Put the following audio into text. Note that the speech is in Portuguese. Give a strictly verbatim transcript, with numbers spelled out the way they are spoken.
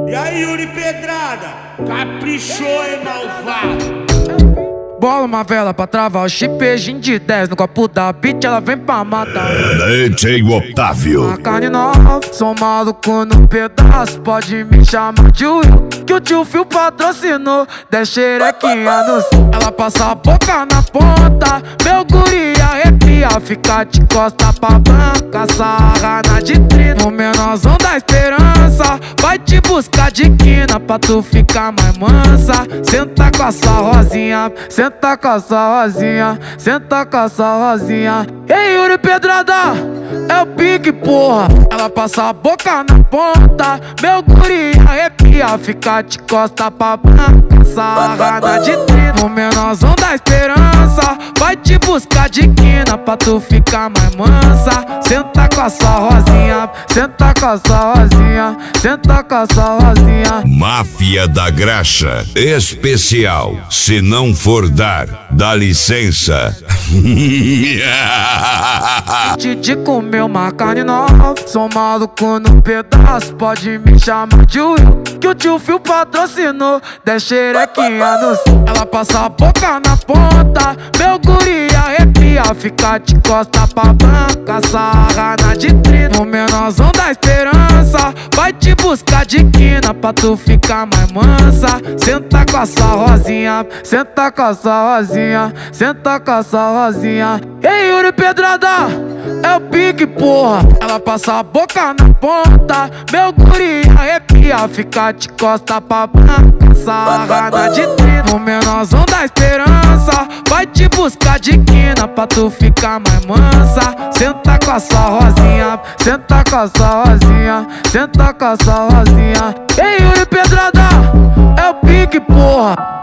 E aí, Yuri Pedrada, caprichou, hein, malvado? Bola uma vela pra travar o chip, beijinho de dez no copo da beat, ela vem pra matar. D J Otávio. A carne nova, sou maluco no pedaço, pode me chamar de Will, que o tio Fio patrocinou. dez xerequinha no céu, ela passa a boca na ponta, meu guri arrepia, fica de costa pra banca, sarra na vitrine. No menorzão da esperança, vai te buscar de quina pra tu ficar mais mansa. Senta com a sua rosinha, senta com a sua rosinha, senta com a sua rosinha. Ei, Yuri Pedrada, é o pique, porra. Ela passa a boca na ponta, meu guri arrepia, fica de costa pra banca, sarra na vitrine. No menorzão da esperança, vai te buscar de quina pra tu ficar mais mansa. Senta com a sua rosinha, senta com a sua rosinha, senta com a sua rosinha. Máfia da Graxa Especial. Se não for dar, dá licença. Didi comeu uma carne nova, sou maluco no pedaço, pode me chamar de Will, que o tio Fio patrocinou. dez xerequinha no céu, ela passa a boca na ponta, meu guri arrepia, fica de costa pra banca, sarra na vitrine. No menorzão da esperança, vai te buscar de quina pra tu ficar mais mansa. Senta com a sua rosinha, senta com a sua rosinha, senta com a sua rosinha. Ei, Yuri Pedrada, é o pique, porra. Ela passa a boca na ponta, meu guri arrepia, fica de costa pra banca, sarra na vitrine. No menorzão da esperança, vai te buscar de quina pra tu ficar mais mansa. Senta com a sua rosinha, senta com a sua rosinha, senta com a sua rosinha. Ei, Yuri Pedrada, é o pique, porra.